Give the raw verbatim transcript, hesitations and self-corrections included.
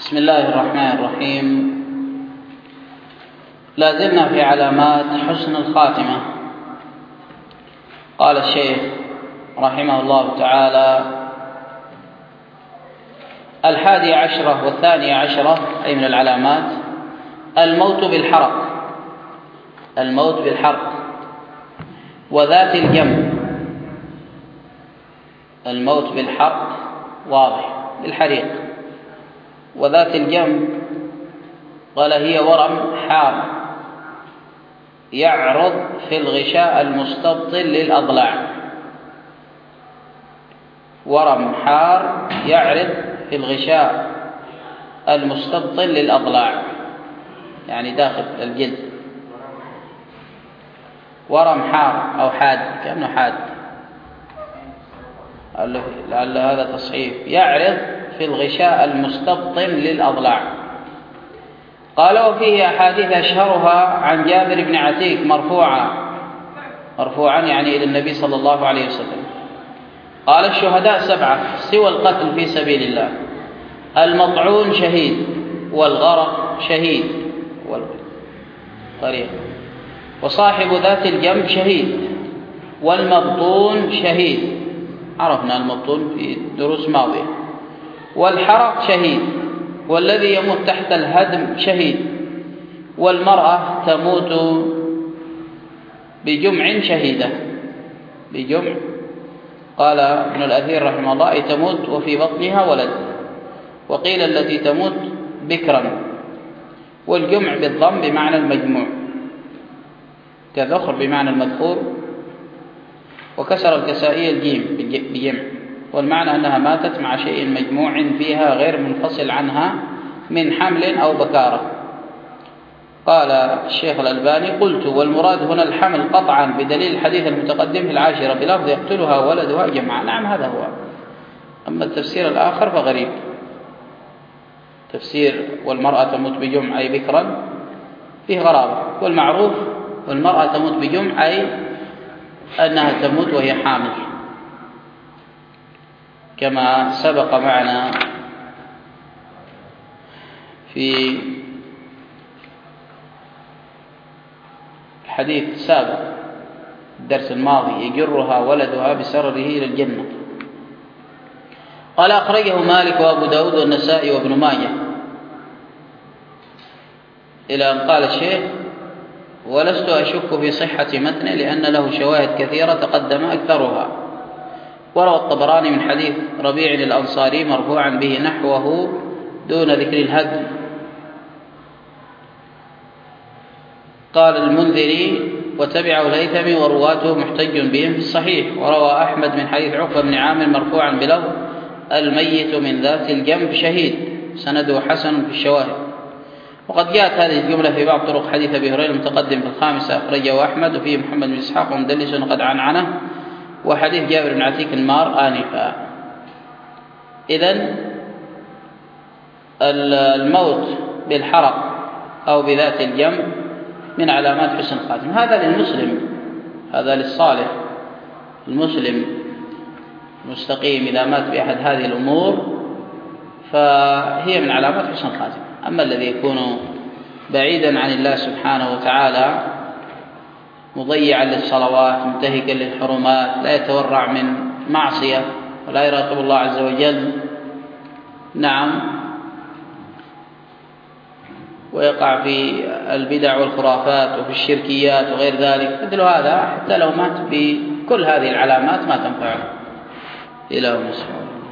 بسم الله الرحمن الرحيم. لا زلنا في علامات حسن الخاتمة. قال الشيخ رحمه الله تعالى: الحادي عشرة والثاني عشرة أي من العلامات الموت بالحرق، الموت بالحرق وذات الجنب. الموت بالحرق واضح بالحريق، وذات الجنب قال هي ورم حار يعرض في الغشاء المستبطن للأضلاع. ورم حار يعرض في الغشاء المستبطن للأضلاع، يعني داخل الجلد. ورم حار أو حاد، كأنه حاد، لعل هذا تصحيف. يعرض في الغشاء المستبطن للأضلاع. قال: وفيه أحاديث أشهرها عن جابر بن عتيك مرفوعا مرفوعا يعني إلى النبي صلى الله عليه وسلم. قال: الشهداء سبعة سوى القتل في سبيل الله: المطعون شهيد، والغرق شهيد، والغريق، وصاحب ذات الجنب شهيد، والمبطون شهيد، عرفنا المبطون في دروس ماضية، والحرق شهيد، والذي يموت تحت الهدم شهيد، والمرأة تموت بجمع شهيدة. بجمع قال ابن الأثير رحمه الله: أي تموت وفي بطنها ولد. وقيل التي تموت بكرا. والجمع بالضم بمعنى المجموع، كذخر بمعنى المذكور، وكسر الكسائي الجيم بجمع، والمعنى أنها ماتت مع شيء مجموع فيها غير منفصل عنها من حمل أو بكارة. قال الشيخ الألباني: قلت: والمراد هنا الحمل قطعا بدليل الحديث المتقدم في العاشرة بلفظ يقتلها ولدها جمعا. نعم، هذا هو. أما التفسير الآخر فغريب. تفسير والمرأة تموت بجمع أي بكرا فيه غرابة، والمعروف والمرأة تموت بجمع أي أنها تموت وهي حامل، كما سبق معنا في الحديث السابق الدرس الماضي: يجرها ولدها بسرره إلى الجنة. قال: أخرجه مالك وأبو داود والنسائي وابن ماجه، إلى أن قال الشيخ: ولست أشك في صحة متنه لأن له شواهد كثيرة تقدم أكثرها. وروى الطبراني من حديث ربيع الأنصاري مرفوعا به نحوه دون ذكر الهدم. قال المنذري: وتبعه الهيثمي ورواته محتج بهم في الصحيح. وروى أحمد من حديث عقبة بن عامر مرفوعا بلفظ: الميت من ذات الجنب شهيد، سنده حسن في الشواهد. وقد جاءت هذه الجملة في بعض طرق حديث أبي هريرة المتقدم في الخامسة أخرجه أحمد، وفيه محمد بن إسحاق ومدلس قد عنعنه، وحديث جابر بن عتيك المار آنفا. إذن الموت بالحرق أو بذات الجنب من علامات حسن الخاتمة. هذا للمسلم، هذا للصالح المسلم المستقيم إذا مات بأحد هذه الأمور فهي من علامات حسن الخاتمة. أما الذي يكون بعيدا عن الله سبحانه وتعالى، مضيعا للصلوات، منتهكا للحرمات، لا يتورع من معصية ولا يراقب الله عز وجل، نعم، ويقع في البدع والخرافات وفي الشركيات وغير ذلك، مثل هذا حتى لو مات بكل هذه العلامات ما تنفعه. إلى مسؤول.